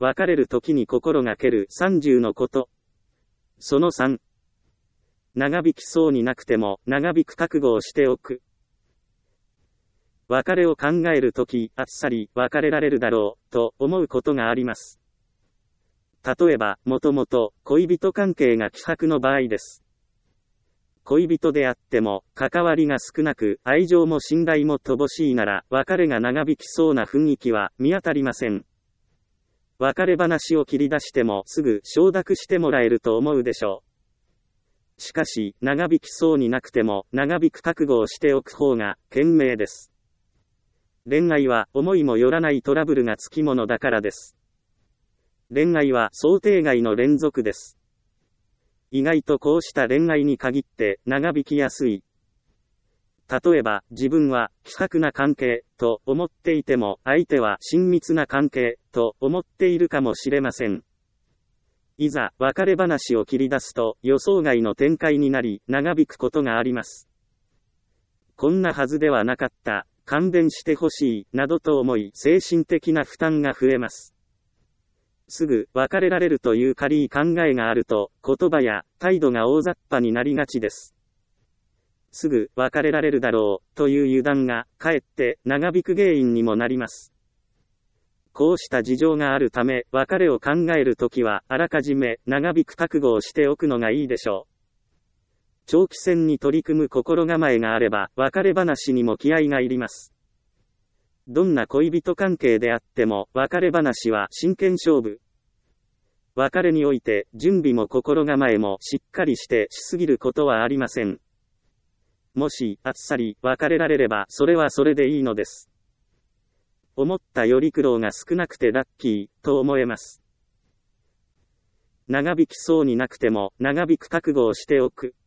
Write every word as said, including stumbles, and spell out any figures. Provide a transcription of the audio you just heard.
別れる時に心がけるさんじゅうのこと。そのさん。長引きそうになくても長引く覚悟をしておく。別れを考えるとき、あっさり別れられるだろうと思うことがあります。例えば、もともと恋人関係が希薄の場合です。恋人であっても関わりが少なく愛情も信頼も乏しいなら別れが長引きそうな雰囲気は見当たりません。別れ話を切り出してもすぐ承諾してもらえると思うでしょう。しかし、長引きそうになくても長引く覚悟をしておく方が賢明です。恋愛は思いもよらないトラブルがつきものだからです。恋愛は想定外の連続です。意外とこうした恋愛に限って長引きやすい。例えば、自分は希薄な関係と思っていても相手は親密な関係と思っているかもしれません。いざ別れ話を切り出すと予想外の展開になり長引くことがあります。こんなはずではなかった、勘弁してほしいなどと思い精神的な負担が増えます。すぐ別れられるという軽い考えがあると言葉や態度が大雑把になりがちです。すぐ別れられるだろうという油断がかえって長引く原因にもなります。こうした事情があるため別れを考えるときはあらかじめ長引く覚悟をしておくのがいいでしょう。長期戦に取り組む心構えがあれば別れ話にも気合がいります。どんな恋人関係であっても別れ話は真剣勝負。別れにおいて準備も心構えもしっかりしてしすぎることはありません。もしあっさり別れられればそれはそれでいいのです。思ったより苦労が少なくてラッキーと思えます。長引きそうになくても長引く覚悟をしておく。